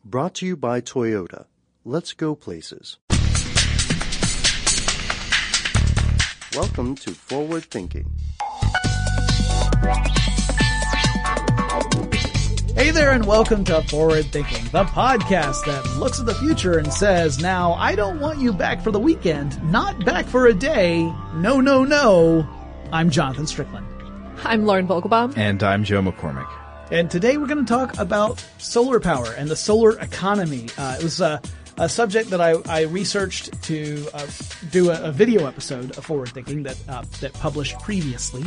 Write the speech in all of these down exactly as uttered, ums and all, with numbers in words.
Brought to you by Toyota. Let's go places. Welcome to Forward Thinking. Hey there, and welcome to Forward Thinking, the podcast that looks at the future and says, now, I don't want you back for the weekend, not back for a day. No, no, no. I'm Jonathan Strickland. I'm Lauren Vogelbaum. And I'm Joe McCormick. And today we're going to talk about solar power and the solar economy. Uh, it was uh, a subject that I, I researched to uh, do a, a video episode of Forward Thinking that uh, that published previously.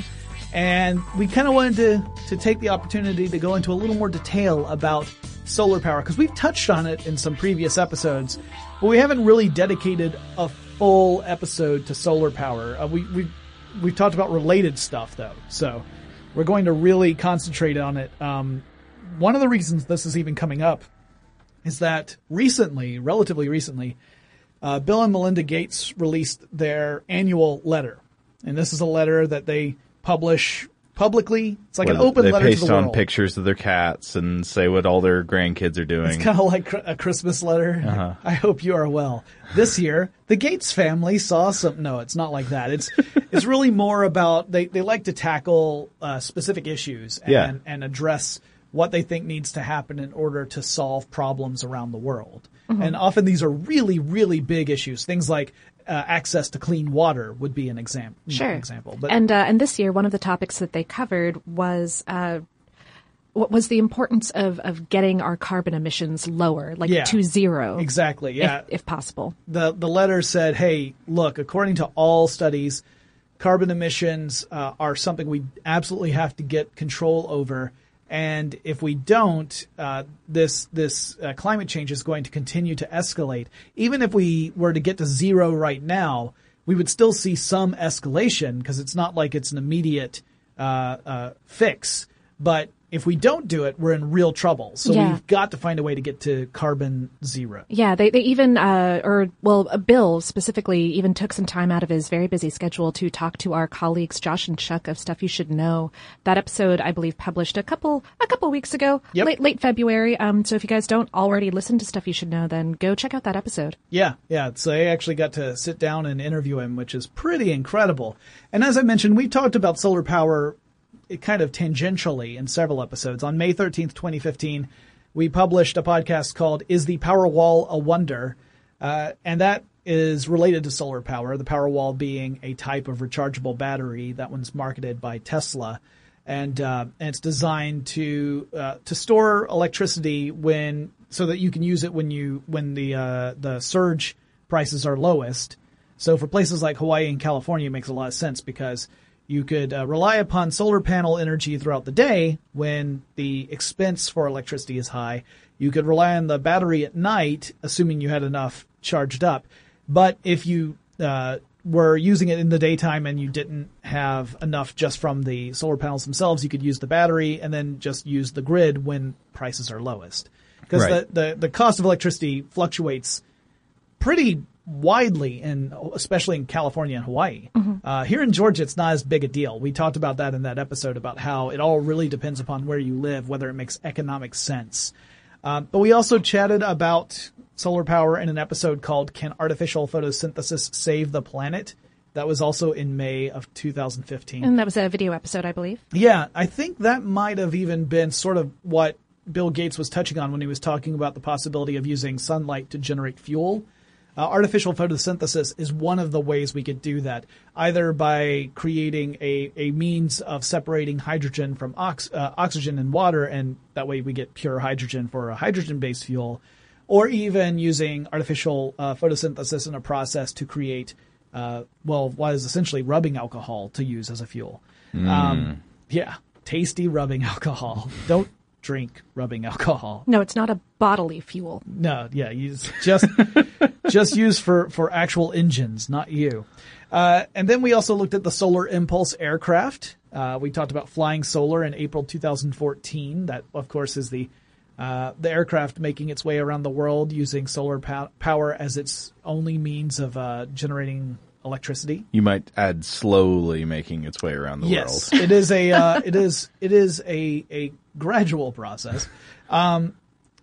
And we kind of wanted to, to take the opportunity to go into a little more detail about solar power, because we've touched on it in some previous episodes, but we haven't really dedicated a full episode to solar power. Uh, we, we, we've talked about related stuff, though, so we're going to really concentrate on it. Um, one of the reasons this is even coming up is that recently, relatively recently, uh, Bill and Melinda Gates released their annual letter. And this is a letter that they publish publicly. It's like well, an open they letter to the paste world. on pictures of their cats and say what all their grandkids are doing. It's kind of like a Christmas letter. Uh-huh. I hope you are well. This year, the Gates family saw some... No, it's not like that. It's it's really more about... They, they like to tackle uh, specific issues and, yeah. and address what they think needs to happen in order to solve problems around the world. Mm-hmm. And often these are really, really big issues. Things like uh, access to clean water would be an exam- sure. example. But, and uh, and this year, one of the topics that they covered was uh, what was the importance of, of getting our carbon emissions lower, like yeah, to zero. Exactly, yeah. If, if possible. The, the letter said, hey, look, according to all studies, carbon emissions uh, are something we absolutely have to get control over. And if we don't, uh, this this uh, climate change is going to continue to escalate. Even if we were to get to zero right now, we would still see some escalation because it's not like it's an immediate uh, uh, fix. But if we don't do it, we're in real trouble. So yeah. we've got to find a way to get to carbon zero. Yeah, they, they even, uh, or, well, Bill specifically even took some time out of his very busy schedule to talk to our colleagues, Josh and Chuck of Stuff You Should Know. That episode, I believe, published a couple, a couple weeks ago, yep. late, late February. Um, so if you guys don't already listen to Stuff You Should Know, then go check out that episode. Yeah, yeah. So I actually got to sit down and interview him, which is pretty incredible. And as I mentioned, we talked about solar power kind of tangentially in several episodes. On May thirteenth, twenty fifteen, we published a podcast called Is the Powerwall a Wonder? Uh, and that is related to solar power, the Powerwall being a type of rechargeable battery. That one's marketed by Tesla. And, uh, and it's designed to, uh, to store electricity when, so that you can use it when you, when the, uh, the surge prices are lowest. So for places like Hawaii and California, it makes a lot of sense because you could uh, rely upon solar panel energy throughout the day when the expense for electricity is high. You could rely on the battery at night, assuming you had enough charged up. But if you uh, were using it in the daytime and you didn't have enough just from the solar panels themselves, you could use the battery and then just use the grid when prices are lowest. Because right. the, the, the cost of electricity fluctuates pretty widely, in especially in California and Hawaii. Mm-hmm. Uh, here in Georgia, it's not as big a deal. We talked about that in that episode about how it all really depends upon where you live, whether it makes economic sense. Uh, but we also chatted about solar power in an episode called Can Artificial Photosynthesis Save the Planet? That was also in May of two thousand fifteen. And that was a video episode, I believe. Yeah, I think that might have even been sort of what Bill Gates was touching on when he was talking about the possibility of using sunlight to generate fuel. Uh, artificial photosynthesis is one of the ways we could do that, either by creating a, a means of separating hydrogen from ox, uh, oxygen and water, and that way we get pure hydrogen for a hydrogen-based fuel, or even using artificial uh, photosynthesis in a process to create, uh, well, what is essentially rubbing alcohol to use as a fuel. Mm. Um, yeah, tasty rubbing alcohol. Don't drink rubbing alcohol. No, it's not a bodily fuel. No, yeah, use just just used for, for actual engines, not you. Uh, and then we also looked at the Solar Impulse aircraft. Uh, we talked about flying solar in April two thousand fourteen. That, of course, is the uh, the aircraft making its way around the world using solar pow- power as its only means of uh, generating electricity. You might add slowly making its way around the yes, world. it is a uh, it is it is a a gradual process. Um,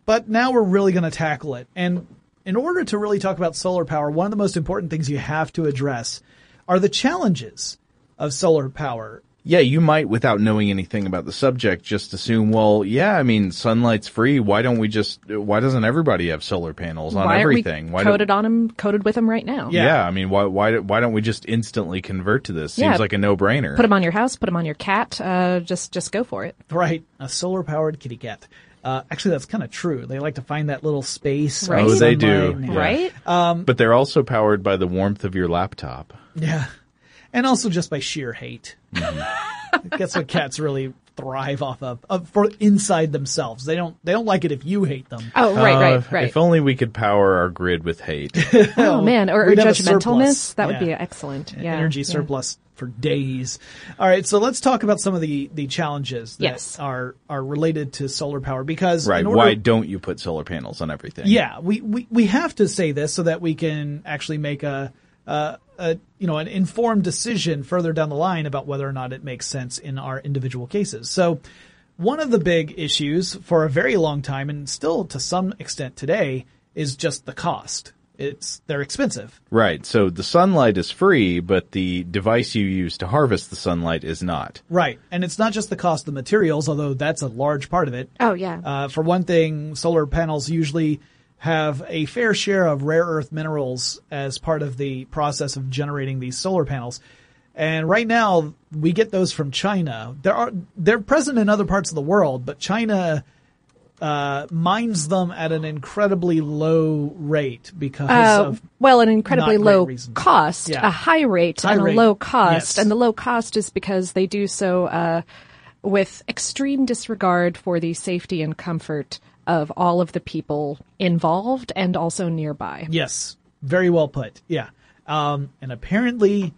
but now we're really going to tackle it. And in order to really talk about solar power, one of the most important things you have to address are the challenges of solar power. Yeah, you might, without knowing anything about the subject, just assume, well, yeah, I mean, sunlight's free. Why don't we just, why doesn't everybody have solar panels on why everything? Aren't we why coated don't, on them, coated with them right now? Yeah. yeah, I mean, why, why, why don't we just instantly convert to this? Seems Yeah. like a no-brainer. Put them on your house, put them on your cat, uh, just, just go for it. Right. A solar-powered kitty cat. Uh, actually, that's kind of true. They like to find that little space. Right. of Oh, they do. sunlight. Yeah. Right? Um, But they're also powered by the warmth of your laptop. Yeah. And also just by sheer hate. That's what cats really thrive off of, of for inside themselves. They don't they don't like it if you hate them. Oh, right, Uh, right, right. If only we could power our grid with hate. Oh, man. Or, or We'd have a judgmentalness. surplus. That would Yeah. be excellent. Yeah. Energy yeah. surplus for days. All right, so let's talk about some of the, the challenges that Yes. are are related to solar power because Right. in order, Why don't you put solar panels on everything? Yeah, we, we, we have to say this so that we can actually make a, uh, a you know an informed decision further down the line about whether or not it makes sense in our individual cases. So one of the big issues for a very long time and still to some extent today is just the cost. It's they're expensive. Right. So the sunlight is free, but the device you use to harvest the sunlight is not. Right. And it's not just the cost of materials, although that's a large part of it. Oh, yeah. Uh, for one thing, solar panels usually have a fair share of rare earth minerals as part of the process of generating these solar panels. And right now, we get those from China. There are they're present in other parts of the world, but China uh, mines them at an incredibly low rate because Uh, of well, an incredibly not great low reasons. cost, Yeah. a high rate High and rate. a low cost. Yes. And the low cost is because they do so uh, with extreme disregard for the safety and comfort of all of the people involved and also nearby. Yes, very well put. Yeah, um, and apparently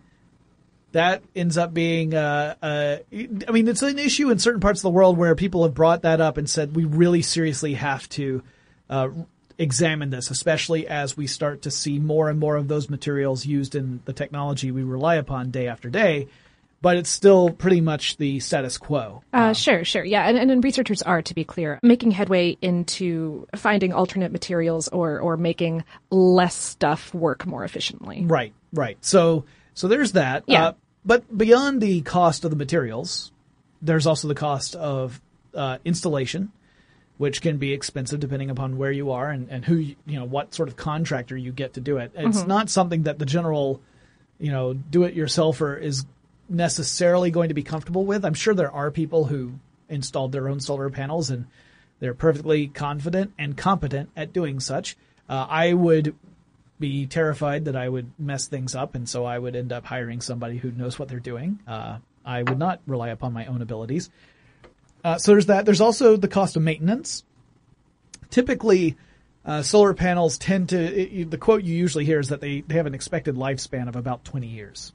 that ends up being. Uh, uh, I mean, it's an issue in certain parts of the world where people have brought that up and said we really seriously have to uh, examine this, especially as we start to see more and more of those materials used in the technology we rely upon day after day. But it's still pretty much the status quo. Uh, sure, sure. Yeah, and, and, and researchers are, to be clear, making headway into finding alternate materials or, or making less stuff work more efficiently. Right, right. So, so there's that. Yeah. Uh, but beyond the cost of the materials, there's also the cost of uh, installation, which can be expensive depending upon where you are and, and who, you you know, what sort of contractor you get to do it. It's not something that the general, you know, do-it-yourselfer is necessarily going to be comfortable with. I'm sure there are people who installed their own solar panels and they're perfectly confident and competent at doing such. Uh, I would be terrified that I would mess things up, and so I would end up hiring somebody who knows what they're doing. Uh, I would not rely upon my own abilities. Uh, so there's that. There's also the cost of maintenance. Typically, uh, solar panels tend to, it, the quote you usually hear is that they, they have an expected lifespan of about twenty years.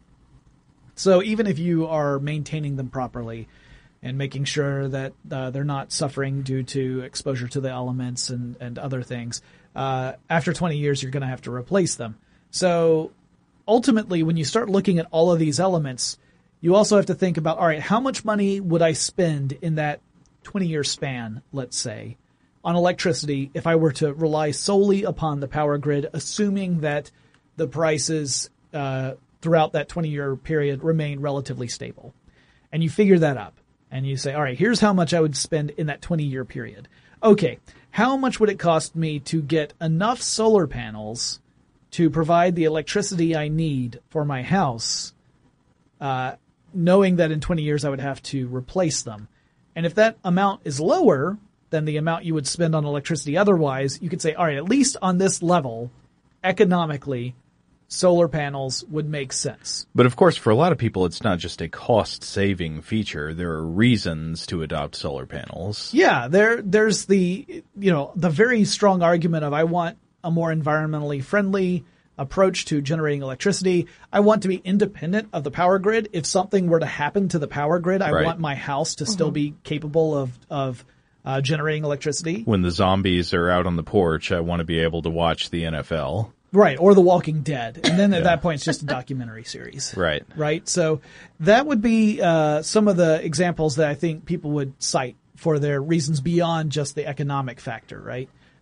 So even if you are maintaining them properly and making sure that uh, they're not suffering due to exposure to the elements and, and other things, uh, after twenty years, you're going to have to replace them. So ultimately, when you start looking at all of these elements, you also have to think about, all right, how much money would I spend in that twenty-year span, let's say, on electricity if I were to rely solely upon the power grid, assuming that the prices uh, throughout that twenty-year period remain relatively stable. And you figure that up. And you say, all right, here's how much I would spend in that twenty-year period. Okay, how much would it cost me to get enough solar panels to provide the electricity I need for my house, uh, knowing that in twenty years I would have to replace them? And if that amount is lower than the amount you would spend on electricity otherwise, you could say, all right, at least on this level, economically, solar panels would make sense. But of course, for a lot of people, it's not just a cost-saving feature. There are reasons to adopt solar panels. Yeah, there, there's the, you know, the very strong argument of I want a more environmentally friendly approach to generating electricity. I want to be independent of the power grid. If something were to happen to the power grid, I Right. want my house to still be capable of, of uh, generating electricity. When the zombies are out on the porch, I want to be able to watch the N F L. Right, or The Walking Dead. And then at that point, it's just a documentary series. Right. Right? So that would be uh, some of the examples that I think people would cite for their reasons beyond just the economic factor, right?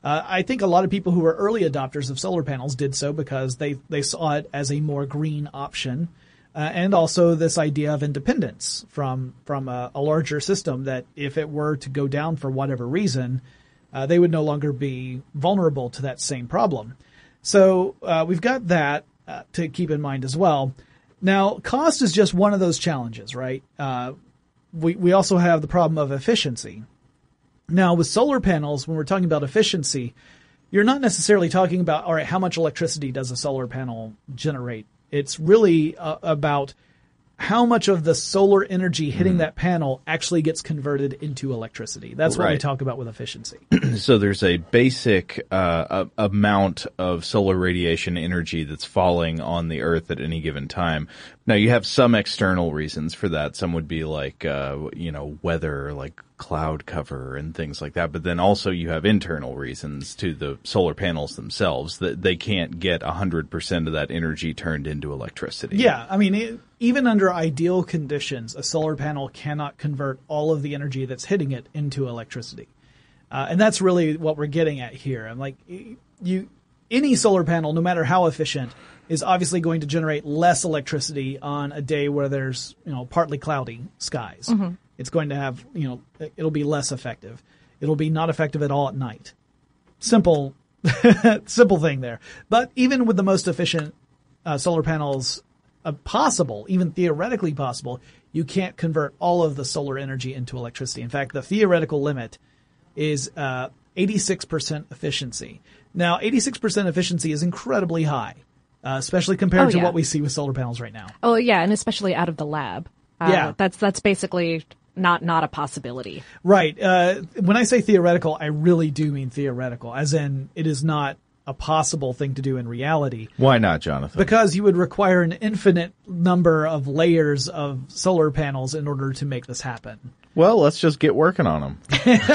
Uh, I think a lot of people who were early adopters of solar panels did so because they, they saw it as a more green option. Uh, and also this idea of independence from, from a, a larger system that if it were to go down for whatever reason, uh, they would no longer be vulnerable to that same problem. So, uh, we've got that, uh, to keep in mind as well. Now, cost is just one of those challenges, right? Uh, we, we also have the problem of efficiency. Now, with solar panels, when we're talking about efficiency, you're not necessarily talking about, all right, how much electricity does a solar panel generate? It's really uh, about how much of the solar energy hitting mm. that panel actually gets converted into electricity. That's what right. we talk about with efficiency. So there's a basic uh, a, amount of solar radiation energy that's falling on the Earth at any given time. Now, you have some external reasons for that. Some would be like, uh, you know, weather, like cloud cover and things like that. But then also you have internal reasons to the solar panels themselves that they can't get one hundred percent of that energy turned into electricity. Yeah. I mean, it, even under ideal conditions, a solar panel cannot convert all of the energy that's hitting it into electricity. Uh, and that's really what we're getting at here. I'm like, you, any solar panel, no matter how efficient, is obviously going to generate less electricity on a day where there's, you know, partly cloudy skies. Mm-hmm. It's going to have, you know, it'll be less effective. It'll be not effective at all at night. Simple, simple thing there. But even with the most efficient uh, solar panels uh, possible, even theoretically possible, you can't convert all of the solar energy into electricity. In fact, the theoretical limit is uh, eighty-six percent efficiency. Now, eighty-six percent efficiency is incredibly high. Uh, especially compared oh, to yeah. what we see with solar panels right now. Oh, yeah, and especially out of the lab. Uh, yeah. That's that's basically not not a possibility. Right. Uh, when I say theoretical, I really do mean theoretical, as in it is not a possible thing to do in reality. Why not, Jonathan? Because you would require an infinite number of layers of solar panels in order to make this happen. Well, let's just get working on them.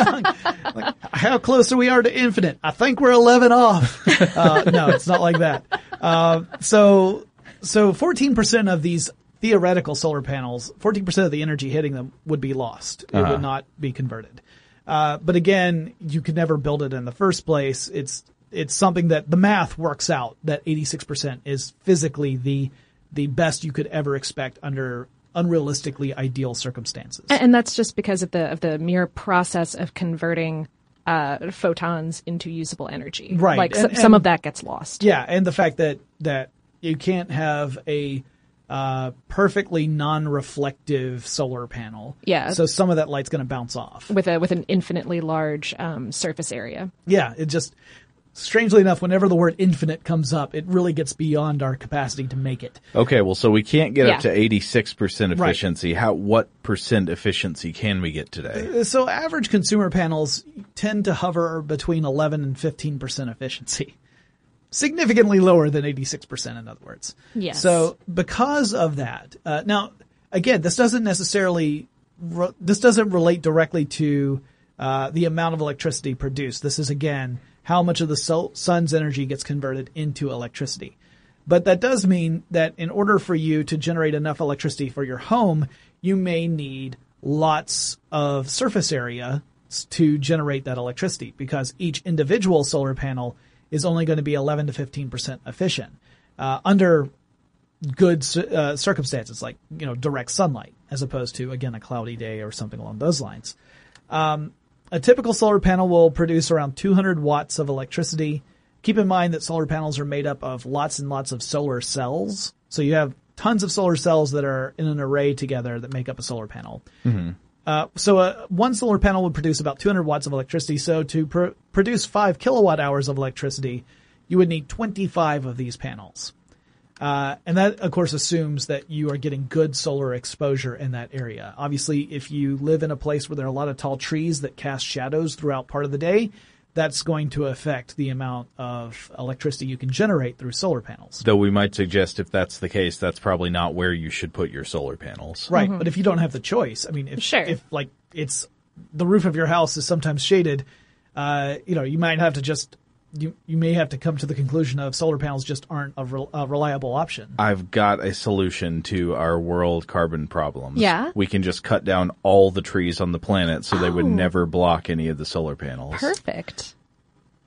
Like, how close are we are to infinite? I think we're eleven off. Uh, no, it's not like that. Uh, so, so fourteen percent of these theoretical solar panels, fourteen percent of the energy hitting them would be lost. It uh-huh. would not be converted. Uh, but again, you could never build it in the first place. It's, it's something that the math works out that eighty-six percent is physically the, the best you could ever expect under unrealistically ideal circumstances. And that's just because of the of the mere process of converting uh, photons into usable energy. Right. Like and, so, and, some of that gets lost. Yeah, and the fact that that you can't have a uh, perfectly non-reflective solar panel. Yeah. So some of that light's going to bounce off. With a with an infinitely large um, surface area. Yeah, it just strangely enough, whenever the word infinite comes up, it really gets beyond our capacity to make it. Okay, well, so we can't get Yeah. up to eighty-six percent Right. efficiency. How? What percent efficiency can we get today? So average consumer panels tend to hover between eleven and fifteen percent efficiency. Significantly lower than eighty-six percent, in other words. Yes. So because of that, uh, now, again, this doesn't necessarily, re- this doesn't relate directly to uh, the amount of electricity produced. This is, again, how much of the sol- sun's energy gets converted into electricity. But that does mean that in order for you to generate enough electricity for your home, you may need lots of surface area to generate that electricity, because each individual solar panel is only going to be eleven to fifteen percent efficient uh, under good uh, circumstances, like, you know, direct sunlight, as opposed to, again, a cloudy day or something along those lines. Um, a typical solar panel will produce around two hundred watts of electricity. Keep in mind that solar panels are made up of lots and lots of solar cells. So you have tons of solar cells that are in an array together that make up a solar panel. Mm-hmm. Uh, so uh, one solar panel would produce about two hundred watts of electricity. So to pr- produce five kilowatt hours of electricity, you would need twenty-five of these panels. Uh, and that, of course, assumes that you are getting good solar exposure in that area. Obviously, if you live in a place where there are a lot of tall trees that cast shadows throughout part of the day, that's going to affect the amount of electricity you can generate through solar panels. Though we might suggest if that's the case, that's probably not where you should put your solar panels. Right. Mm-hmm. But if you don't have the choice, I mean, if, Sure. if like it's the roof of your house is sometimes shaded, uh, you know, you might have to just, you, you may have to come to the conclusion of solar panels just aren't a, re- a reliable option. I've got a solution to our world carbon problems. Yeah? We can just cut down all the trees on the planet so they would Oh. never block any of the solar panels. Perfect.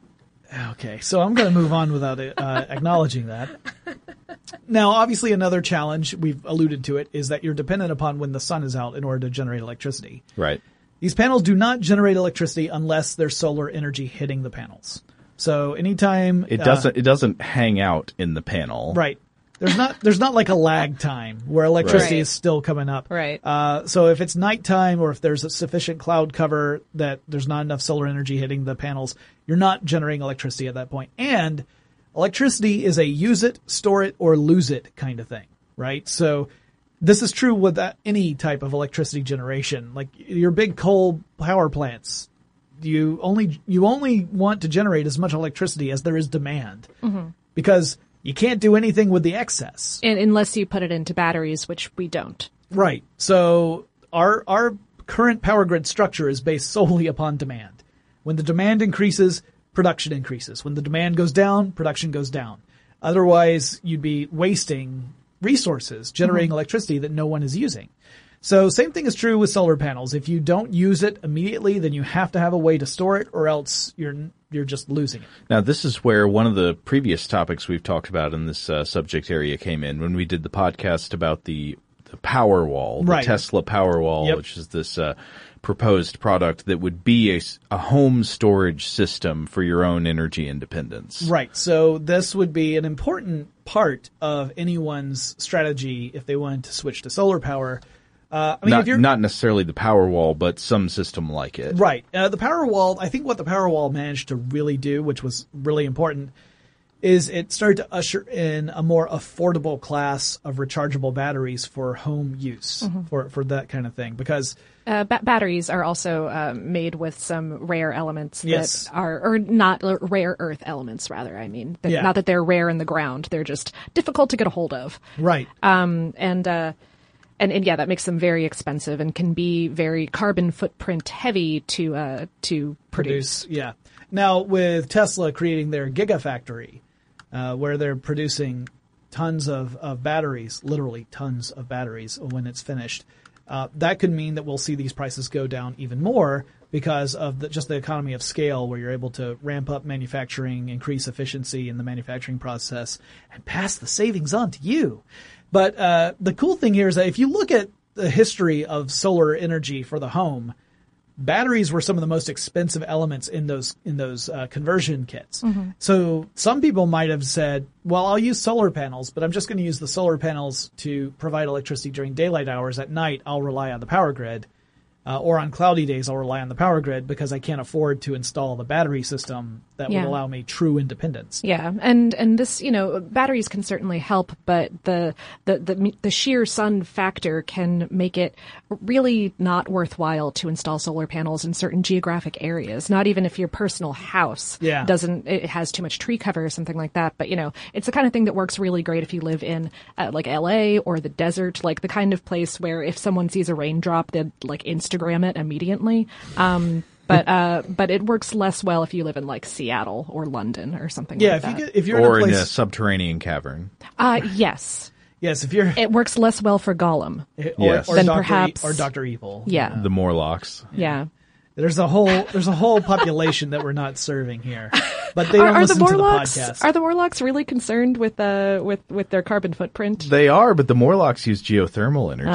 Okay, so I'm going to move on without uh, acknowledging that. Now, obviously, another challenge, we've alluded to it, is that you're dependent upon when the sun is out in order to generate electricity. Right. These panels do not generate electricity unless there's solar energy hitting the panels. So anytime It doesn't. Uh, it doesn't hang out in the panel. Right. There's not there's not like a lag time where electricity Right. is still coming up. Right. Uh, so if it's nighttime or if there's a sufficient cloud cover that there's not enough solar energy hitting the panels, you're not generating electricity at that point. And electricity is a use it, store it, or lose it kind of thing, right? So this is true with that, any type of electricity generation. Like your big coal power plants, you only you only want to generate as much electricity as there is demand, mm-hmm. because you can't do anything with the excess. And unless you put it into batteries, which we don't. Right. So our our current power grid structure is based solely upon demand. When the demand increases, production increases. When the demand goes down, production goes down. Otherwise, you'd be wasting resources generating mm-hmm. electricity that no one is using. So same thing is true with solar panels. If you don't use it immediately, then you have to have a way to store it, or else you're you're just losing it. Now, this is where one of the previous topics we've talked about in this uh, subject area came in when we did the podcast about the the Powerwall, the right. Tesla Powerwall, yep. which is this uh, proposed product that would be a, a home storage system for your own energy independence. Right. So this would be an important part of anyone's strategy if they wanted to switch to solar power. Uh, I mean, not, if you're not necessarily the Powerwall, but some system like it. Right. Uh, the Powerwall, I think what the Powerwall managed to really do, which was really important, is it started to usher in a more affordable class of rechargeable batteries for home use, mm-hmm. for, for that kind of thing. Because uh, ba- batteries are also uh, made with some rare elements yes. that are, or not uh, rare earth elements, rather. I mean, that, yeah. not that they're rare in the ground; they're just difficult to get a hold of. Right. Um, and uh, And, and yeah, that makes them very expensive and can be very carbon footprint heavy to uh, to produce. produce. Yeah. Now, with Tesla creating their Gigafactory, uh, where they're producing tons of, of batteries, literally tons of batteries when it's finished, uh, that could mean that we'll see these prices go down even more because of the, just the economy of scale, where you're able to ramp up manufacturing, increase efficiency in the manufacturing process, and pass the savings on to you. But uh the cool thing here is that if you look at the history of solar energy for the home, batteries were some of the most expensive elements in those in those uh, conversion kits. Mm-hmm. So some people might have said, well, I'll use solar panels, but I'm just going to use the solar panels to provide electricity during daylight hours. At night, I'll rely on the power grid. Uh, or on cloudy days, I'll rely on the power grid because I can't afford to install the battery system that yeah. would allow me true independence. Yeah, and and this, you know, batteries can certainly help, but the the the, the sheer sun factor can make it really not worthwhile to install solar panels in certain geographic areas. Not even if your personal house yeah. doesn't, it has too much tree cover or something like that. But you know, it's the kind of thing that works really great if you live in uh, like L A or the desert, like the kind of place where if someone sees a raindrop, they'd like Instagram it immediately. Um, but uh, but it works less well if you live in like Seattle or London or something yeah, like if that. you get, if you're or in a, place, in a subterranean cavern. Uh, yes. Yes, if you're It works less well for Gollum. or, Yes. or Then Doctor perhaps- E- or Doctor Evil. Yeah. The Morlocks. Yeah. There's a whole there's a whole population that we're not serving here, but they Are, don't are the listen to the Morlocks podcast. are the Morlocks really concerned with uh with with their carbon footprint? They are, but the Morlocks use geothermal energy.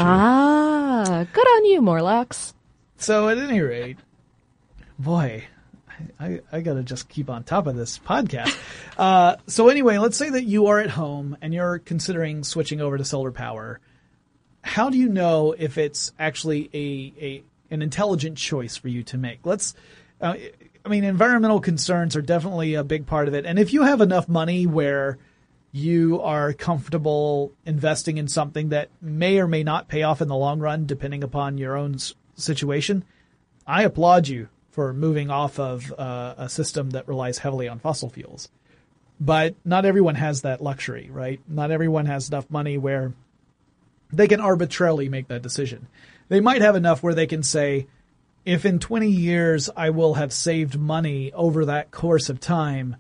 Ah, good on you, Morlocks. So at any rate, boy, I, I, I gotta just keep on top of this podcast. Uh, so anyway, let's say that you are at home and you're considering switching over to solar power. How do you know if it's actually a, a an intelligent choice for you to make? Let's, uh, I mean, environmental concerns are definitely a big part of it. And if you have enough money where you are comfortable investing in something that may or may not pay off in the long run, depending upon your own s- situation, I applaud you for moving off of uh, a system that relies heavily on fossil fuels. But not everyone has that luxury, right? Not everyone has enough money where they can arbitrarily make that decision. They might have enough where they can say, if in twenty years I will have saved money over that course of time,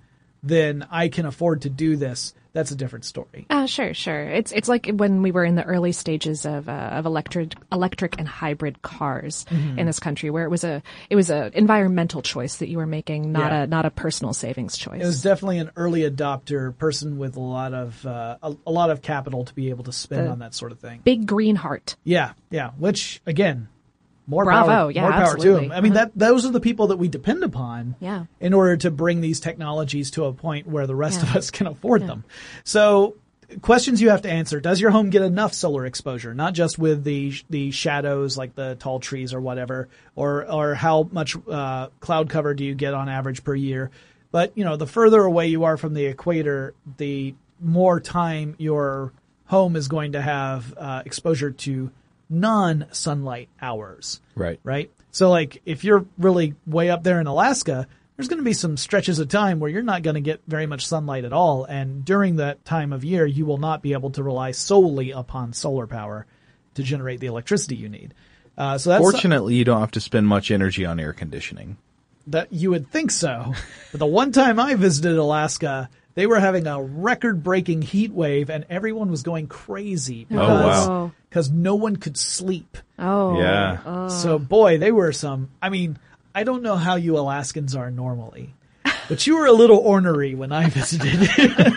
then I can afford to do this. That's a different story. Uh, sure, sure. It's it's like when we were in the early stages of uh, of electric electric and hybrid cars Mm-hmm. in this country, where it was a it was a environmental choice that you were making, not Yeah. a not a personal savings choice. It was definitely an early adopter, person with a lot of uh, a, a lot of capital to be able to spend The- on that sort of thing. Big green heart. Yeah, yeah. Which again, more Bravo, power, yeah, more power to absolutely. them. I mean, Uh-huh. that those are the people that we depend upon. Yeah. In order to bring these technologies to a point where the rest Yeah. of us can afford them. So, questions you have to answer: does your home get enough solar exposure? Not just with the the shadows, like the tall trees or whatever, or or how much uh, cloud cover do you get on average per year? But you know, the further away you are from the equator, the more time your home is going to have uh, exposure to non-sunlight hours. Right. Right? So like if you're really way up there in Alaska, there's going to be some stretches of time where you're not going to get very much sunlight at all. And during that time of year, you will not be able to rely solely upon solar power to generate the electricity you need. Uh, so that's Fortunately, you don't have to spend much energy on air conditioning. that you would think so. But the one time I visited Alaska, they were having a record-breaking heat wave and everyone was going crazy because wow. because no one could sleep. Oh. Yeah. So boy, they were some, I mean, I don't know how you Alaskans are normally, but you were a little ornery when I visited.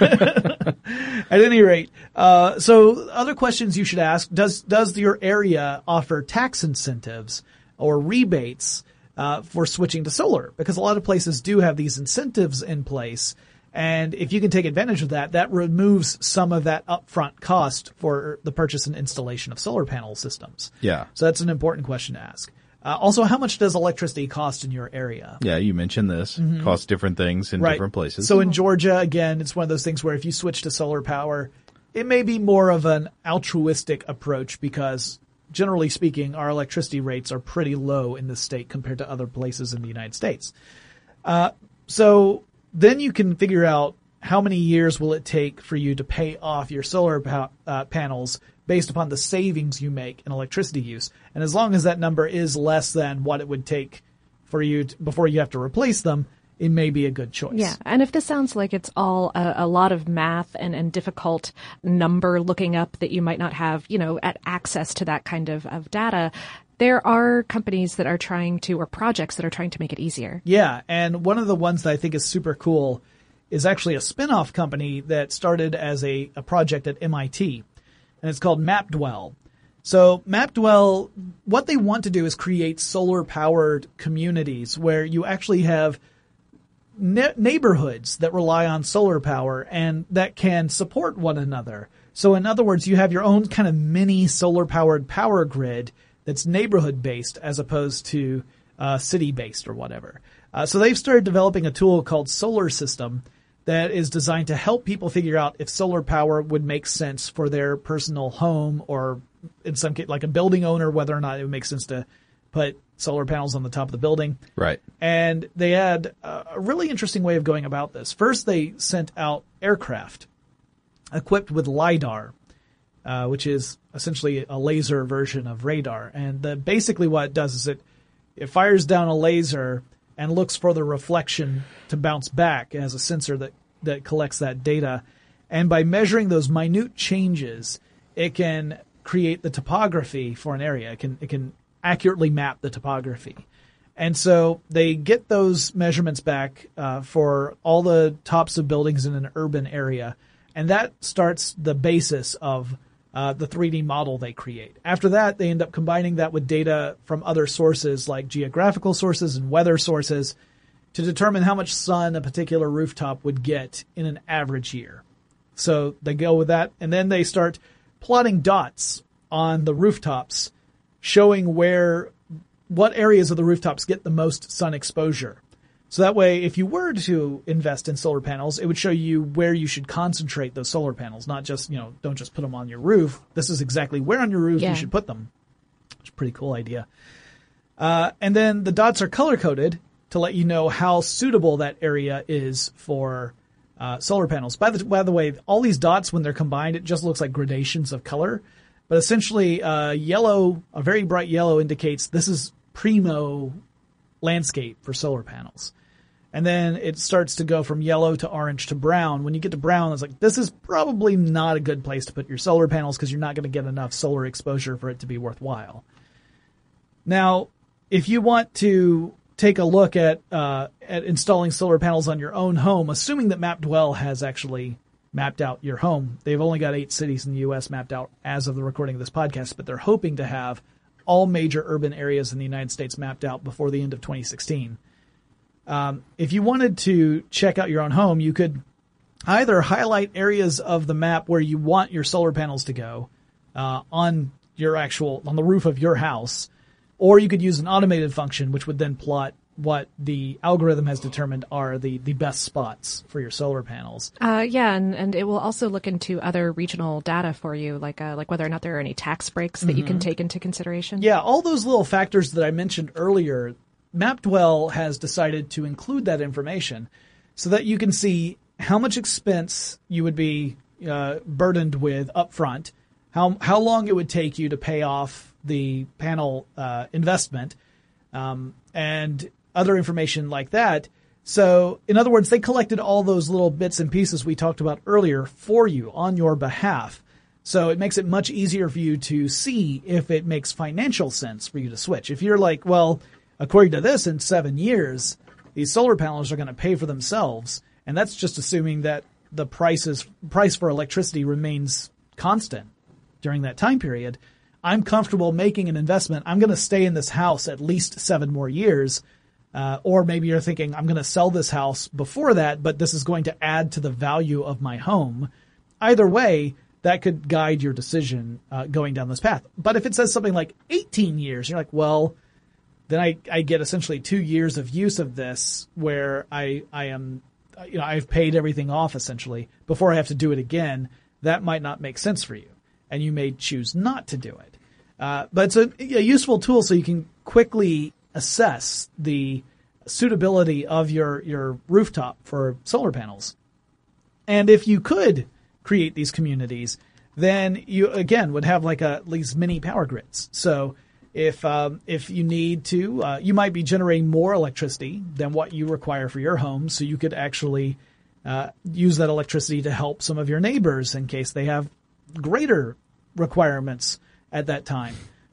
At any rate, uh, so other questions you should ask, does, does your area offer tax incentives or rebates, uh, for switching to solar? Because a lot of places do have these incentives in place. And if you can take advantage of that, that removes some of that upfront cost for the purchase and installation of solar panel systems. Yeah. So that's an important question to ask. Uh, also, how much does electricity cost in your area? Yeah, you mentioned this. Costs different things in different places. So in Georgia, again, it's one of those things where if you switch to solar power, it may be more of an altruistic approach because generally speaking, our electricity rates are pretty low in this state compared to other places in the United States. Uh, so then you can figure out how many years will it take for you to pay off your solar pa- uh, panels based upon the savings you make in electricity use. And as long as that number is less than what it would take for you to, before you have to replace them, it may be a good choice. Yeah, and if this sounds like it's all a, a lot of math and, and difficult number looking up that you might not have, you know, at access to that kind of, of data, there are companies that are trying to, or projects that are trying to make it easier. Yeah, and one of the ones that I think is super cool is actually a spin-off company that started as a, a project at M I T, and it's called MapDwell. So MapDwell, what they want to do is create solar-powered communities where you actually have ne- neighborhoods that rely on solar power and that can support one another. So in other words, you have your own kind of mini solar-powered power grid that's neighborhood-based as opposed to uh, city-based or whatever. Uh, so they've started developing a tool called Solar System that is designed to help people figure out if solar power would make sense for their personal home, or in some case, like a building owner, whether or not it would make sense to put solar panels on the top of the building. Right. And they had a really interesting way of going about this. First, they sent out aircraft equipped with LiDAR, uh, which is essentially a laser version of radar. And the, basically what it does is it, it fires down a laser and looks for the reflection to bounce back. It has a sensor that, that collects that data. And by measuring those minute changes, it can create the topography for an area. It can, it can accurately map the topography. And so they get those measurements back uh, for all the tops of buildings in an urban area. And that starts the basis of uh, the three D model they create. After that, they end up combining that with data from other sources like geographical sources and weather sources to determine how much sun a particular rooftop would get in an average year. So they go with that, and then they start plotting dots on the rooftops showing where, what areas of the rooftops get the most sun exposure. So that way, if you were to invest in solar panels, it would show you where you should concentrate those solar panels, not just, you know, don't just put them on your roof. This is exactly where on your roof Yeah. you should put them. It's a pretty cool idea. Uh, and then the dots are color-coded to let you know how suitable that area is for uh, solar panels. By the, by the way, all these dots, when they're combined, it just looks like gradations of color. But essentially, uh, yellow, a very bright yellow indicates this is primo landscape for solar panels. And then it starts to go from yellow to orange to brown. When you get to brown, it's like, this is probably not a good place to put your solar panels because you're not going to get enough solar exposure for it to be worthwhile. Now, if you want to take a look at uh, at installing solar panels on your own home, assuming that MapDwell has actually mapped out your home. They've only got eight cities in the U S mapped out as of the recording of this podcast, but they're hoping to have all major urban areas in the United States mapped out before the end of twenty sixteen. Um, if you wanted to check out your own home, you could either highlight areas of the map where you want your solar panels to go uh, on your actual on the roof of your house, or you could use an automated function which would then plot what the algorithm has determined are the, the best spots for your solar panels. Uh, yeah, and, and it will also look into other regional data for you, like uh, like whether or not there are any tax breaks that mm-hmm. you can take into consideration. Yeah, all those little factors that I mentioned earlier, MapDwell has decided to include that information so that you can see how much expense you would be uh, burdened with upfront, how how long it would take you to pay off the panel uh, investment, um, and other information like that. So, in other words, they collected all those little bits and pieces we talked about earlier for you on your behalf. So it makes it much easier for you to see if it makes financial sense for you to switch. If you're like, well, according to this, in seven years, these solar panels are going to pay for themselves, and that's just assuming that the prices, price for electricity remains constant during that time period. I'm comfortable making an investment. I'm going to stay in this house at least seven more years. Uh, or maybe you're thinking, I'm going to sell this house before that, but this is going to add to the value of my home. Either way, that could guide your decision uh, going down this path. But if it says something like eighteen years, you're like, well, then I, I get essentially two years of use of this where I, I am, you know, I've paid everything off essentially before I have to do it again. That might not make sense for you, and you may choose not to do it. Uh, but it's a, a useful tool so you can quickly assess the suitability of your, your rooftop for solar panels. And if you could create these communities, then you, again, would have like a, these mini power grids. So if, um, if you need to, uh, you might be generating more electricity than what you require for your home. So you could actually, uh, use that electricity to help some of your neighbors in case they have greater requirements at that time.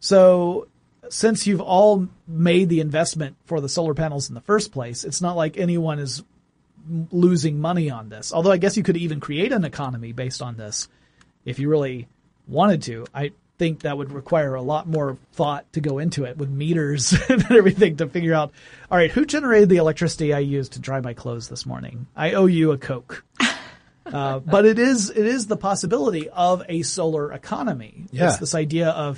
So since you've all made the investment for the solar panels in the first place, it's not like anyone is losing money on this. Although I guess you could even create an economy based on this if you really wanted to. I think that would require a lot more thought to go into it with meters and everything to figure out, all right, who generated the electricity I used to dry my clothes this morning? I owe you a Coke. Uh, but it is, it is the possibility of a solar economy. Yeah. It's this idea of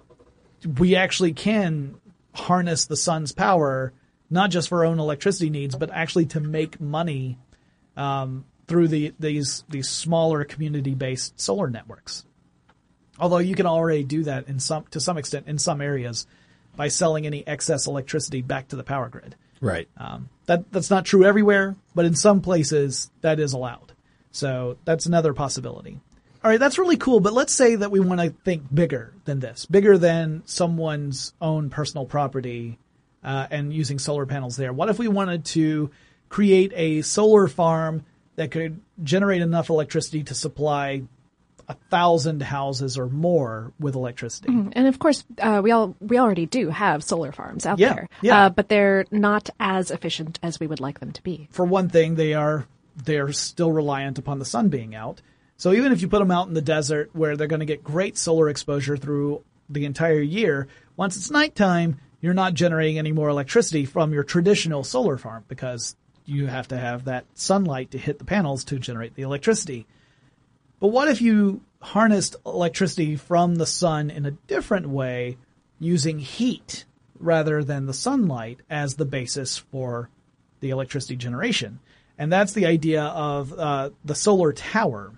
we actually can harness the sun's power, not just for our own electricity needs, but actually to make money, um, through the, these, these smaller community-based solar networks. Although you can already do that in some, to some extent in some areas by selling any excess electricity back to the power grid. Right. Um, that, that's not true everywhere, but in some places that is allowed. So that's another possibility. All right, that's really cool, but let's say that we want to think bigger than this, bigger than someone's own personal property uh, and using solar panels there. What if we wanted to create a solar farm that could generate enough electricity to supply a thousand houses or more with electricity? Mm-hmm. And of course, uh, we all we already do have solar farms out yeah, there, yeah. Uh, but they're not as efficient as we would like them to be. For one thing, they are they are still reliant upon the sun being out. So even if you put them out in the desert where they're going to get great solar exposure through the entire year, once it's nighttime, you're not generating any more electricity from your traditional solar farm because you have to have that sunlight to hit the panels to generate the electricity. But what if you harnessed electricity from the sun in a different way using heat rather than the sunlight as the basis for the electricity generation? And that's the idea of uh, the solar tower.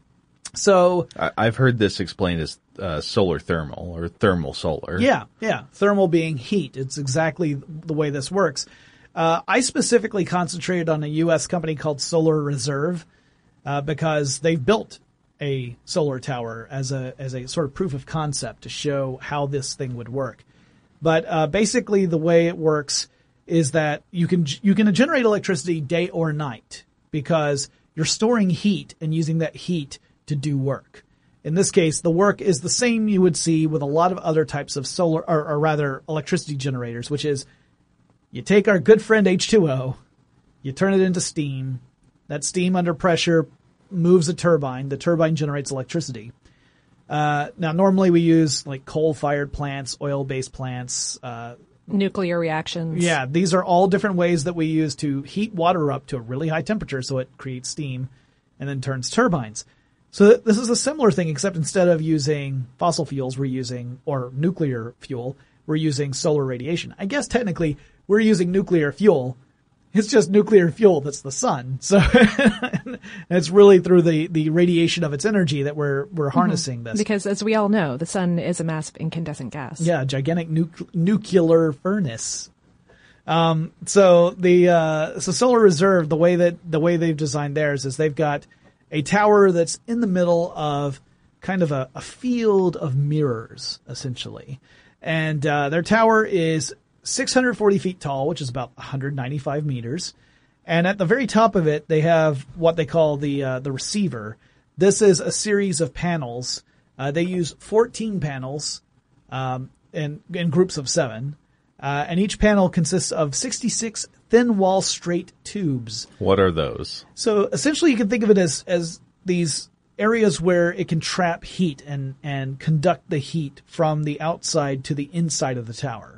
So I've heard this explained as uh, solar thermal or thermal solar. Yeah, yeah. Thermal being heat. It's exactly the way this works. Uh, I specifically concentrated on a U S company called Solar Reserve uh, because they've built a solar tower as a as a sort of proof of concept to show how this thing would work. But uh, basically the way it works, is that you can you can generate electricity day or night because you're storing heat and using that heat to do work. In this case, the work is the same you would see with a lot of other types of solar, or, or rather electricity generators, which is you take our good friend H two O, you turn it into steam. That steam under pressure moves a turbine. The turbine generates electricity. Uh, now, normally we use like coal-fired plants, oil-based plants, uh, nuclear reactions. Yeah, these are all different ways that we use to heat water up to a really high temperature so it creates steam and then turns turbines. So th- this is a similar thing, except instead of using fossil fuels, we're using, or nuclear fuel, we're using solar radiation. I guess technically we're using nuclear fuel. It's just nuclear fuel that's the sun. So it's really through the, the radiation of its energy that we're we're harnessing mm-hmm. this. Because as we all know, the sun is a massive incandescent gas. Yeah, gigantic nu- nuclear furnace. Um, so the uh, so Solar Reserve, the way that the way they've designed theirs is they've got a tower that's in the middle of kind of a, a field of mirrors, essentially, and uh, their tower is six hundred forty feet tall, which is about one hundred ninety-five meters. And at the very top of it, they have what they call the uh, the receiver. This is a series of panels. Uh, they use fourteen panels um, in, in groups of seven. Uh, and each panel consists of sixty-six thin-wall straight tubes. What are those? So essentially you can think of it as, as these areas where it can trap heat and, and conduct the heat from the outside to the inside of the tower.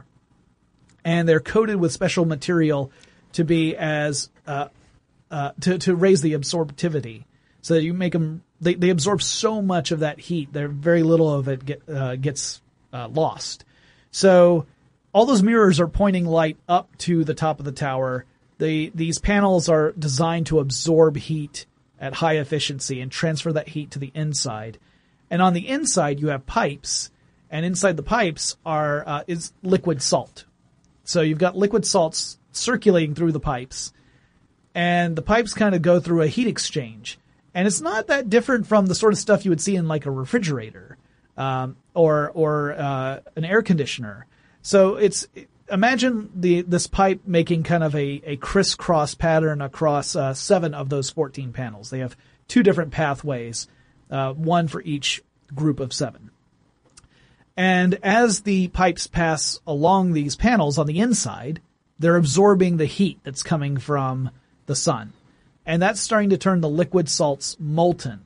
And they're coated with special material to be as uh, uh, to to raise the absorptivity, so that you make them they, they absorb so much of that heat, there very little of it get, uh, gets uh, lost. So all those mirrors are pointing light up to the top of the tower. The these panels are designed to absorb heat at high efficiency and transfer that heat to the inside. And on the inside, you have pipes, and inside the pipes are uh, is liquid salt. So you've got liquid salts circulating through the pipes, and the pipes kind of go through a heat exchange. And it's not that different from the sort of stuff you would see in like a refrigerator, um, or, or, uh, an air conditioner. So it's, imagine the, this pipe making kind of a, a crisscross pattern across, uh, seven of those fourteen panels. They have two different pathways, uh, one for each group of seven. And as the pipes pass along these panels on the inside, they're absorbing the heat that's coming from the sun. And that's starting to turn the liquid salts molten.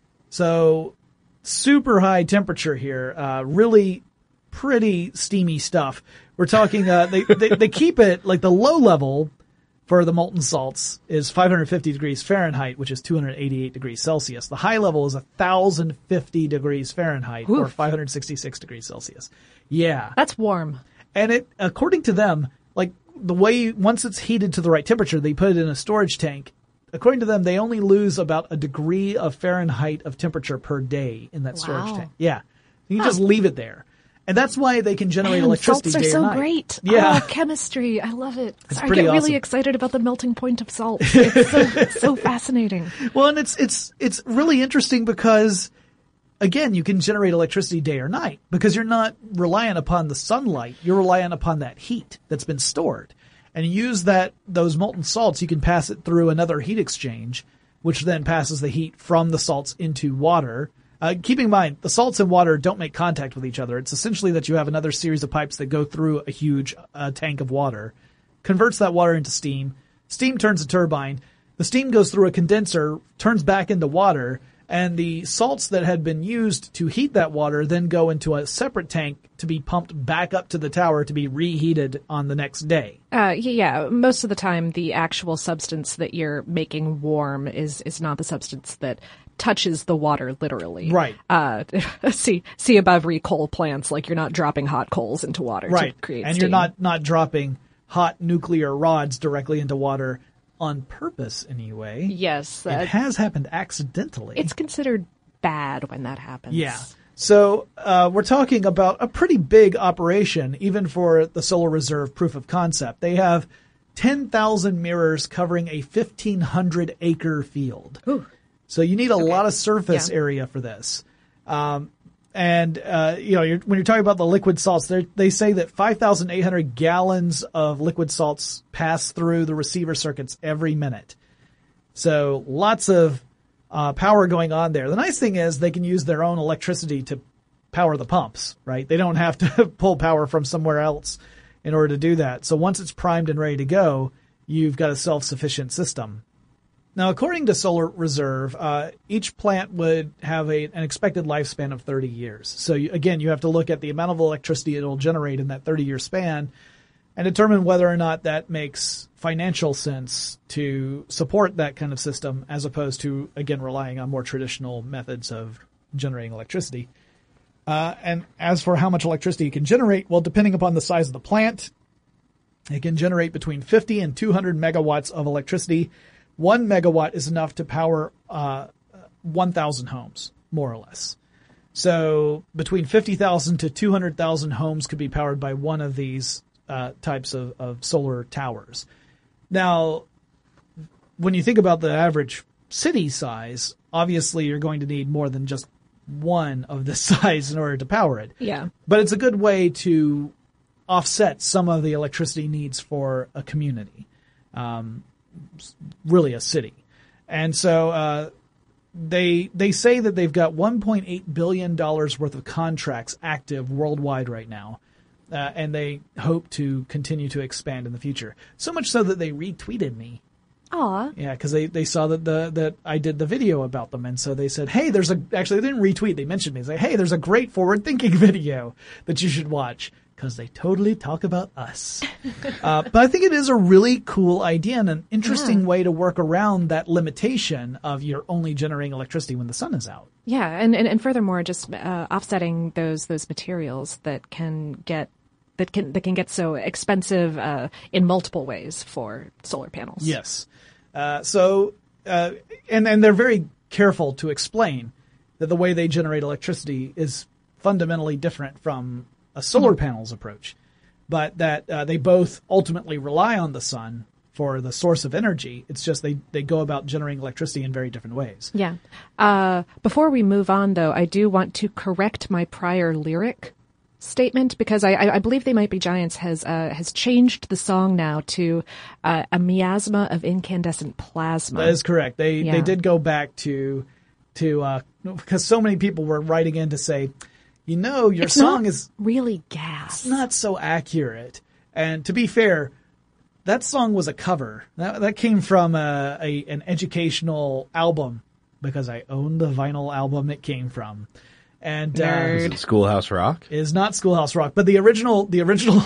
So super high temperature here, uh, really pretty steamy stuff. We're talking, uh, they, they, they keep it, like the low level for the molten salts is five hundred fifty degrees Fahrenheit, which is two hundred eighty-eight degrees Celsius. The high level is one thousand fifty degrees Fahrenheit, Oof. or five hundred sixty-six degrees Celsius. Yeah. That's warm. And it, according to them, like the way, once it's heated to the right temperature, they put it in a storage tank. According to them, they only lose about a degree of Fahrenheit of temperature per day in that wow. storage tank. Yeah. You huh. just leave it there. And that's why they can generate Man, electricity salts day are so or night. great. Yeah. Oh, chemistry. I love it. It's I pretty get really awesome. excited about the melting point of salt. It's so, so fascinating. Well, and it's, it's, it's really interesting because, again, you can generate electricity day or night because you're not reliant upon the sunlight. You're reliant upon that heat that's been stored. And you use that, those molten salts, you can pass it through another heat exchange, which then passes the heat from the salts into water. Uh, keep in mind, the salts and water don't make contact with each other. It's essentially that you have another series of pipes that go through a huge uh, tank of water, converts that water into steam. Steam turns a turbine. The steam goes through a condenser, turns back into water, and the salts that had been used to heat that water then go into a separate tank to be pumped back up to the tower to be reheated on the next day. Uh, yeah, most of the time the actual substance that you're making warm is, is not the substance that touches the water literally. Right. Uh, see, see above coal plants, like you're not dropping hot coals into water right. to create and steam. You're not, not dropping hot nuclear rods directly into water on purpose anyway. Yes. It Uh, has happened accidentally. it's considered bad when that happens. Yeah. So, uh, we're talking about a pretty big operation, even for the Solar Reserve proof of concept. They have ten thousand mirrors covering a fifteen hundred acre field. Ooh. So you need a Okay. lot of surface Yeah. area for this. Um, and, uh, you know, you're, when you're talking about the liquid salts, they say that five thousand eight hundred gallons of liquid salts pass through the receiver circuits every minute. So lots of uh, power going on there. The nice thing is they can use their own electricity to power the pumps, right? They don't have to pull power from somewhere else in order to do that. So once it's primed and ready to go, you've got a self-sufficient system. Now, according to Solar Reserve, uh, each plant would have a, an expected lifespan of thirty years. So you, again, you have to look at the amount of electricity it'll generate in that thirty-year span and determine whether or not that makes financial sense to support that kind of system as opposed to, again, relying on more traditional methods of generating electricity. Uh, and as for how much electricity it can generate, well, depending upon the size of the plant, it can generate between fifty and two hundred megawatts of electricity. One megawatt is enough to power uh, one thousand homes, more or less. So between fifty thousand to two hundred thousand homes could be powered by one of these uh, types of, of solar towers. Now, when you think about the average city size, obviously you're going to need more than just one of this size in order to power it. Yeah. But it's a good way to offset some of the electricity needs for a community. Um, really a city. And so, uh, they, they say that they've got one point eight billion dollars worth of contracts active worldwide right now. Uh, and they hope to continue to expand in the future. So much so that they retweeted me. Aw. Yeah, cause they, they saw that the, that I did the video about them. And so they said, hey, there's a, actually they didn't retweet. They mentioned me. They say, hey, there's a great forward thinking video that you should watch. Because they totally talk about us. uh, but I think it is a really cool idea and an interesting yeah. way to work around that limitation of you're only generating electricity when the sun is out. Yeah, and, and, and furthermore, just uh, offsetting those those materials that can get that can that can get so expensive uh, in multiple ways for solar panels. Yes. Uh, so, uh, and and they're very careful to explain that the way they generate electricity is fundamentally different from a solar panels approach, but that uh, they both ultimately rely on the sun for the source of energy. It's just they, they go about generating electricity in very different ways. Yeah. Uh, before we move on, though, I do want to correct my prior lyric statement because I, I, I believe They Might Be Giants has uh, has changed the song now to uh, a miasma of incandescent plasma. That is correct. They Yeah. they did go back to to uh, because so many people were writing in to say, you know, your it's song not is really gas. not so accurate. And to be fair, that song was a cover. That, that came from a, a an educational album because I own the vinyl album it came from. And uh, Nerd. Is it Schoolhouse Rock? is not Schoolhouse Rock, but the original, the original,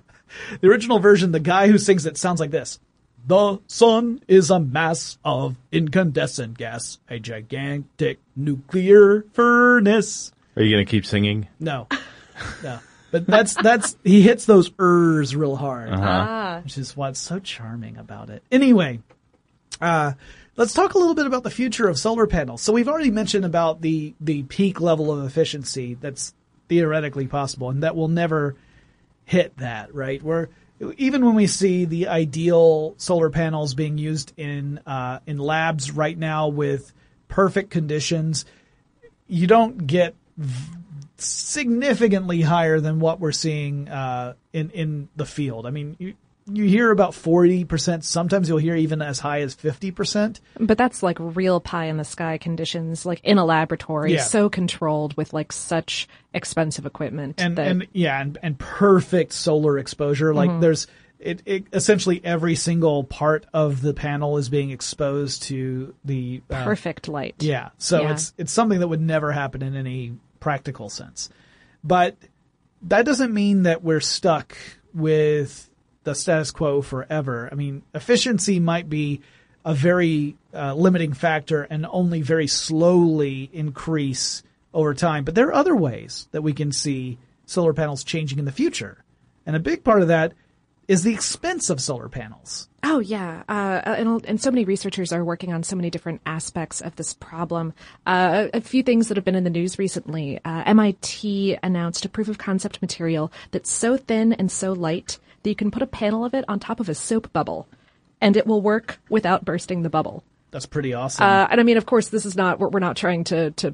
the original version, the guy who sings it sounds like this. The sun is a mass of incandescent gas, a gigantic nuclear furnace. Are you going to keep singing? No, no. But that's, that's, he hits those ers real hard, Uh-huh. Ah. which is what's so charming about it. Anyway, uh, let's talk a little bit about the future of solar panels. So we've already mentioned about the, the peak level of efficiency that's theoretically possible and that will never hit that, right? Where even when we see the ideal solar panels being used in, uh, in labs right now with perfect conditions, you don't get v- significantly higher than what we're seeing uh, in in the field. I mean, you you hear about forty percent. Sometimes you'll hear even as high as fifty percent. But that's like real pie in the sky conditions, like in a laboratory, Yeah. so controlled with like such expensive equipment. And that, and yeah, and, and perfect solar exposure. Like there's it, it essentially every single part of the panel is being exposed to the uh, perfect light. Yeah. So Yeah. it's it's something that would never happen in any practical sense. But that doesn't mean that we're stuck with the status quo forever. I mean, efficiency might be a very uh, limiting factor and only very slowly increase over time. But there are other ways that we can see solar panels changing in the future. And a big part of that is the expense of solar panels. Oh, yeah. Uh, and, and so many researchers are working on so many different aspects of this problem. Uh, a, a few things that have been in the news recently. Uh, M I T announced a proof of concept material that's so thin and so light that you can put a panel of it on top of a soap bubble, and it will work without bursting the bubble. That's pretty awesome. Uh, and I mean, of course, this is not, we're, we're not trying to, to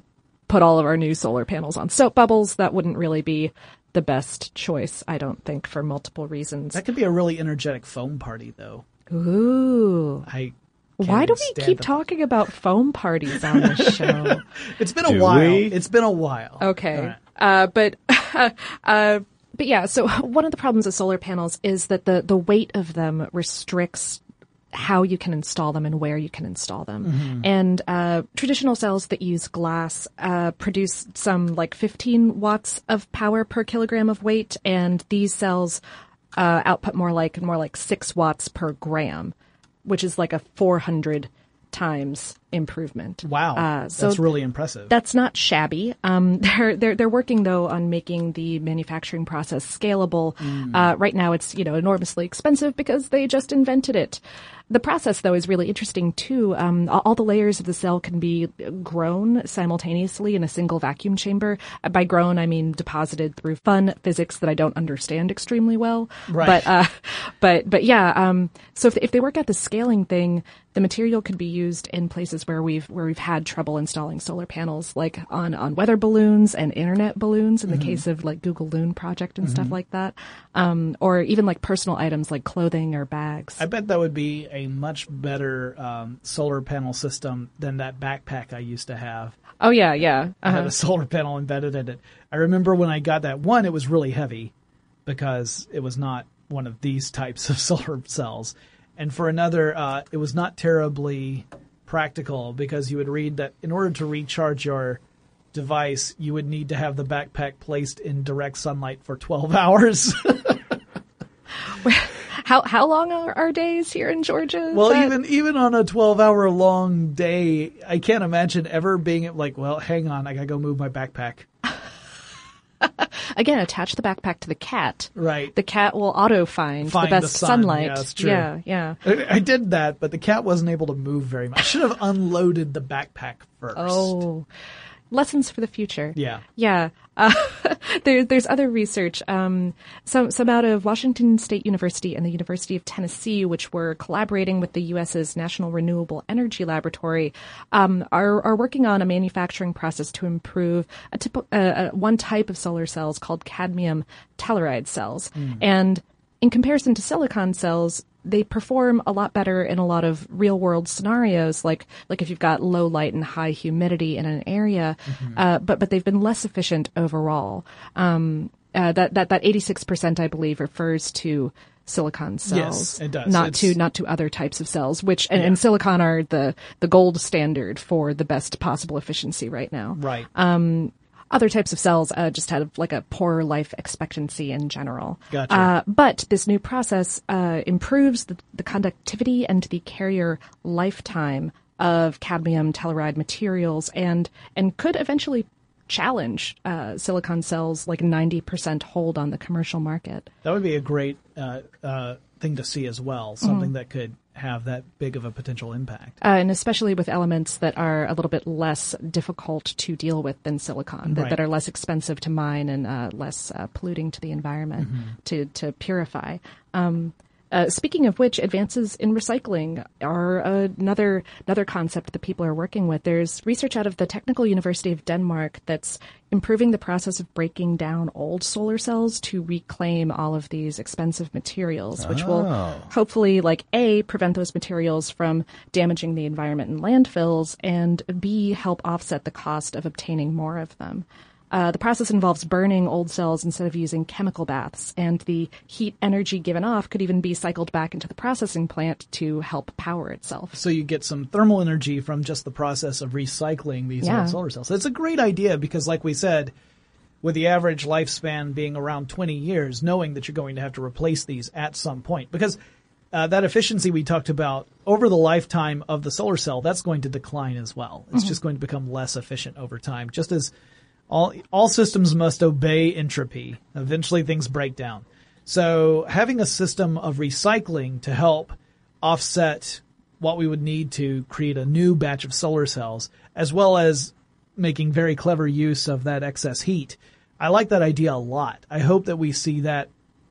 put all of our new solar panels on soap bubbles. That wouldn't really be the best choice, I don't think, for multiple reasons. That could be a really energetic foam party, though. Ooh. I Why do we stand keep them. talking about foam parties on this show? It's been a Do while. we? It's been a while. Okay. All right. Uh, but, uh, but yeah, so one of the problems with solar panels is that the, the weight of them restricts how you can install them and where you can install them. Mm-hmm. And, uh, traditional cells that use glass, uh, produce some like fifteen watts of power per kilogram of weight. And these cells, uh, output more like, more like six watts per gram, which is like a four hundred times improvement. Wow. Uh, so That's really impressive. That's not shabby. Um, they're they're they're working though on making the manufacturing process scalable. Mm. Uh, right now, it's you know enormously expensive because they just invented it. The process, though, is really interesting, too. Um, all, all the layers of the cell can be grown simultaneously in a single vacuum chamber. Uh, by grown, I mean deposited through fun physics that I don't understand extremely well. Right. But, uh, but, but yeah, um, so if, if they work out the scaling thing, the material could be used in places where we've, where we've had trouble installing solar panels, like on, on weather balloons and internet balloons in the mm-hmm. case of like Google Loon Project and mm-hmm. stuff like that. Um, or even like personal items like clothing or bags. I bet that would be a much better um, solar panel system than that backpack I used to have. Oh, yeah, yeah. Uh-huh. I had a solar panel embedded in it. I remember when I got that one, it was really heavy because it was not one of these types of solar cells. And for another, uh, it was not terribly practical because you would read that in order to recharge your device, you would need to have the backpack placed in direct sunlight for twelve hours. How how long are our days here in Georgia? Well, that... even even on a twelve hour long day, I can't imagine ever being like, well, hang on, I gotta go move my backpack. Again, attach the backpack to the cat. Right. The cat will auto find, Find the best the sun. sunlight. Yeah, that's true. Yeah, yeah. I, I did that, but the cat wasn't able to move very much. I should have unloaded the backpack first. Oh. Lessons for the future. Yeah. Yeah. Uh, there, there's other research, um, some, some out of Washington State University and the University of Tennessee, which were collaborating with the U S's National Renewable Energy Laboratory, um, are, are working on a manufacturing process to improve a typ- uh, uh, one type of solar cells called cadmium telluride cells. Mm. And in comparison to silicon cells, they perform a lot better in a lot of real world scenarios, like like if you've got low light and high humidity in an area, mm-hmm. uh, but but they've been less efficient overall. Um, uh, that that that eighty-six percent, I believe, refers to silicon cells. Yes, it does. Not it's... to not to other types of cells, which and, yeah. and silicon are the the gold standard for the best possible efficiency right now. Right. Um, Other types of cells uh, just have like a poor life expectancy in general. Gotcha. Uh, but this new process uh, improves the, the conductivity and the carrier lifetime of cadmium telluride materials and and could eventually challenge uh, silicon cells like ninety percent hold on the commercial market. That would be a great uh, uh, thing to see as well, something mm-hmm. that could have that big of a potential impact. Uh, and especially with elements that are a little bit less difficult to deal with than silicon, that, right. that are less expensive to mine and uh, less uh, polluting to the environment mm-hmm. to, to purify. Um, Uh, speaking of which, advances in recycling are another another concept that people are working with. There's research out of the Technical University of Denmark that's improving the process of breaking down old solar cells to reclaim all of these expensive materials, which oh. will hopefully, like, A, prevent those materials from damaging the environment in landfills, and B, help offset the cost of obtaining more of them. Uh, the process involves burning old cells instead of using chemical baths, and the heat energy given off could even be cycled back into the processing plant to help power itself. So you get some thermal energy from just the process of recycling these yeah. old solar cells. It's a great idea because, like we said, with the average lifespan being around twenty years, knowing that you're going to have to replace these at some point. Because uh, that efficiency we talked about, over the lifetime of the solar cell, that's going to decline as well. It's mm-hmm. just going to become less efficient over time, just as All all systems must obey entropy. Eventually things break down. So having a system of recycling to help offset what we would need to create a new batch of solar cells, as well as making very clever use of that excess heat, I like that idea a lot. I hope that we see that.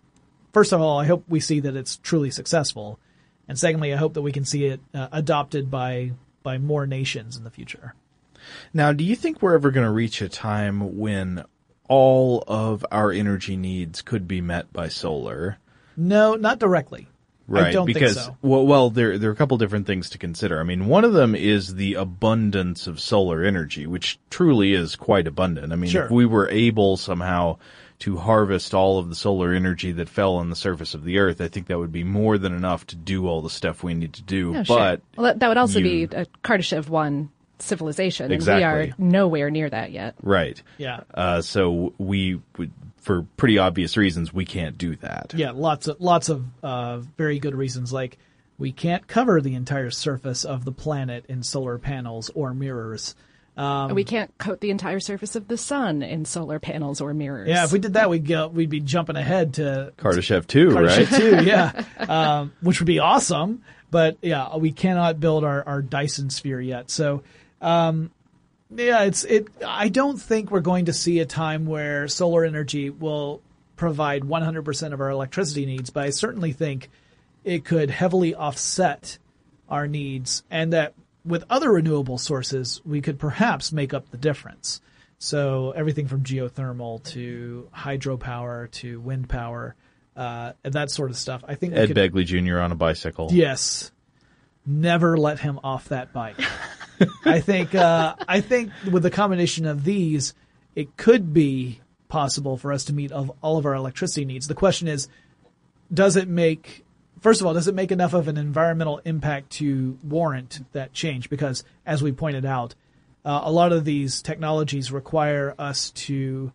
First of all, I hope we see that it's truly successful. And secondly, I hope that we can see it uh, adopted by by more nations in the future. Now, do you think we're ever going to reach a time when all of our energy needs could be met by solar? No, not directly. Right, I don't because, think so. well, well, there, there are a couple different things to consider. I mean, one of them is the abundance of solar energy, which truly is quite abundant. I mean, Sure. if we were able somehow to harvest all of the solar energy that fell on the surface of the Earth, I think that would be more than enough to do all the stuff we need to do. Oh, sure. But well, that, that would also you- be a Kardashev one civilization, Exactly. and we are nowhere near that yet. right, Yeah. uh, so we would, for pretty obvious reasons, we can't do that. Yeah, lots of lots of uh, very good reasons. Like we can't cover the entire surface of the planet in solar panels or mirrors. Um, we can't coat the entire surface of the sun in solar panels or mirrors. yeah, if we did that, we'd go, we'd be jumping ahead to Kardashev too, Kardashev right? too, yeah, um, which would be awesome. But yeah, we cannot build our, our Dyson sphere yet. So, um, yeah, it's it. I don't think we're going to see a time where solar energy will provide one hundred percent of our electricity needs, but I certainly think it could heavily offset our needs, and that with other renewable sources, we could perhaps make up the difference. So everything from geothermal to hydropower to wind power, uh, and that sort of stuff. I think we Ed could, Begley Junior on a bicycle. Yes. Never let him off that bike. I think, uh, I think with the combination of these, it could be possible for us to meet of all of our electricity needs. The question is, does it make, first of all, does it make enough of an environmental impact to warrant that change? Because as we pointed out, uh, a lot of these technologies require us to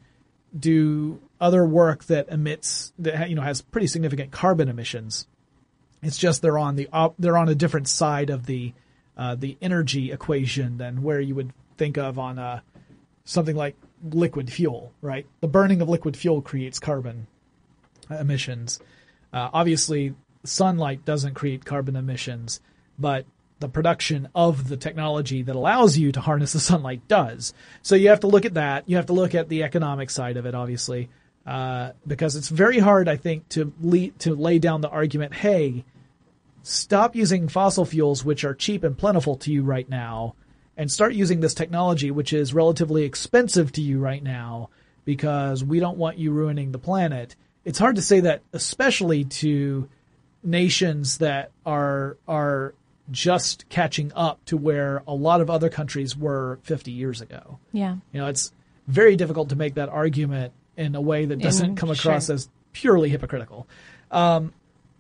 do other work that emits, that, you know, has pretty significant carbon emissions. It's just they're on the op- they're on a different side of the uh, the energy equation than where you would think of on uh, something like liquid fuel, right? The burning of liquid fuel creates carbon emissions. Uh, obviously, sunlight doesn't create carbon emissions, but the production of the technology that allows you to harness the sunlight does. So you have to look at that. You have to look at the economic side of it, obviously, uh, because it's very hard, I think, to le- to lay down the argument, hey, stop using fossil fuels, which are cheap and plentiful to you right now, and start using this technology, which is relatively expensive to you right now, because we don't want you ruining the planet. It's hard to say that, especially to nations that are are just catching up to where a lot of other countries were fifty years ago. Yeah. You know, it's very difficult to make that argument in a way that doesn't In- come across sure. as purely hypocritical. Um,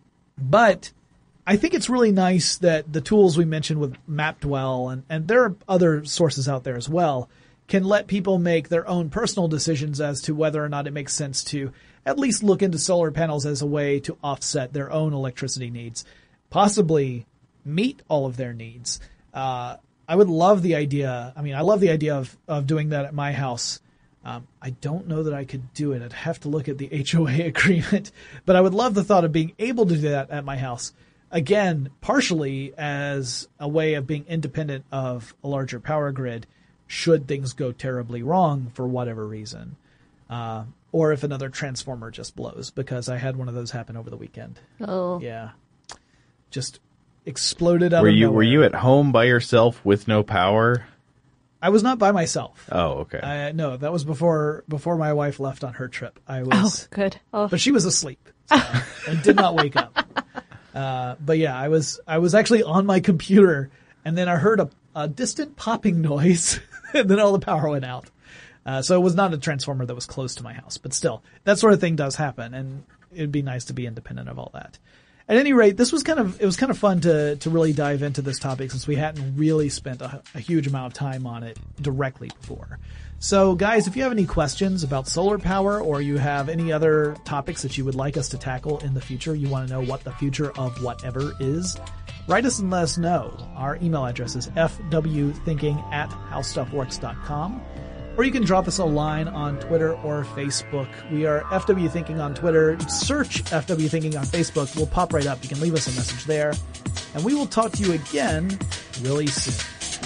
but I think it's really nice that the tools we mentioned with MapDwell, and, and there are other sources out there as well, can let people make their own personal decisions as to whether or not it makes sense to at least look into solar panels as a way to offset their own electricity needs, possibly meet all of their needs. Uh, I would love the idea. I mean, I love the idea of, of doing that at my house. Um, I don't know that I could do it. I'd have to look at the H O A agreement, but I would love the thought of being able to do that at my house. Again, partially as a way of being independent of a larger power grid should things go terribly wrong for whatever reason. Uh, or if another transformer just blows, because I had one of those happen over the weekend. Oh. Yeah. Just exploded out Were of you nowhere. were you at home by yourself with no power? I was not by myself. Oh, okay. I, no, that was before before my wife left on her trip. I Oh, was, good. Oh. but she was asleep so, and did not wake up. Uh, but yeah, I was I was actually on my computer, and then I heard a, a distant popping noise, and then all the power went out. Uh, so it was not a transformer that was close to my house, but still, that sort of thing does happen, and it'd be nice to be independent of all that. At any rate, this was kind of it was kind of fun to to really dive into this topic, since we hadn't really spent a, a huge amount of time on it directly before. So guys, if you have any questions about solar power, or you have any other topics that you would like us to tackle in the future, you want to know what the future of whatever is, write us and let us know. Our email address is f w thinking at how stuff works dot com. Or you can drop us a line on Twitter or Facebook. We are F W Thinking on Twitter. Search F W Thinking on Facebook. We'll pop right up. You can leave us a message there. And we will talk to you again really soon.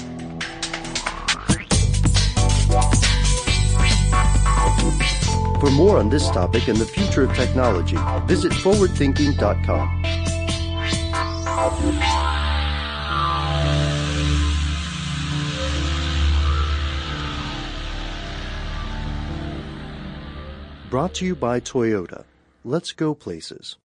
For more on this topic and the future of technology, visit forward thinking dot com. Brought to you by Toyota. Let's go places.